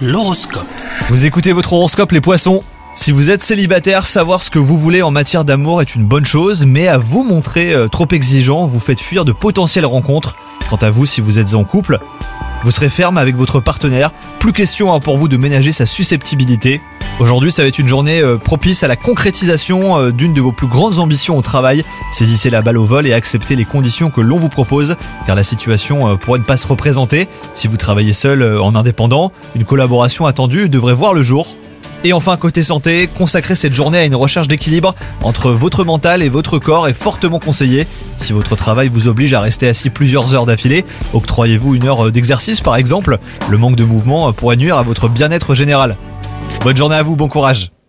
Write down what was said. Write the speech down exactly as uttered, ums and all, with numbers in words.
L'horoscope. Vous écoutez votre horoscope les poissons. Si vous êtes célibataire, savoir ce que vous voulez en matière d'amour est une bonne chose, mais à vous montrer euh, trop exigeant, vous faites fuir de potentielles rencontres. Quant à vous, si vous êtes en couple, vous serez ferme avec votre partenaire. Plus question hein, pour vous de ménager sa susceptibilité. Aujourd'hui, ça va être une journée euh, propice à la concrétisation euh, d'une de vos plus grandes ambitions au travail. Saisissez la balle au vol et acceptez les conditions que l'on vous propose, car la situation euh, pourrait ne pas se représenter. Si vous travaillez seul euh, en indépendant, une collaboration attendue devrait voir le jour. Et enfin, côté santé, consacrer cette journée à une recherche d'équilibre entre votre mental et votre corps est fortement conseillé. Si votre travail vous oblige à rester assis plusieurs heures d'affilée, octroyez-vous une heure d'exercice par exemple. Le manque de mouvement pourrait nuire à votre bien-être général. Bonne journée à vous, bon courage.